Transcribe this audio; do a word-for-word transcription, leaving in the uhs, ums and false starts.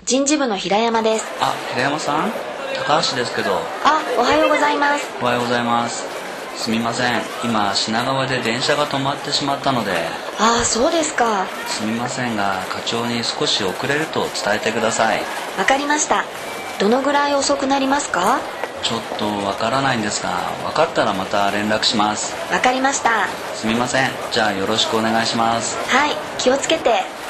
人事部の平山です。 あ、平山さん、高橋ですけど。 あ、おはようございます。 おはようございます。すみません、今品川で電車が止まってしまったので。 ああ、そうですか。 すみませんが、課長に少し遅れると伝えてください。 わかりました。どのぐらい遅くなりますか？ ちょっとわからないんですが、わかったらまた連絡します。 わかりました。 すみません、じゃあよろしくお願いします。 はい、気をつけて。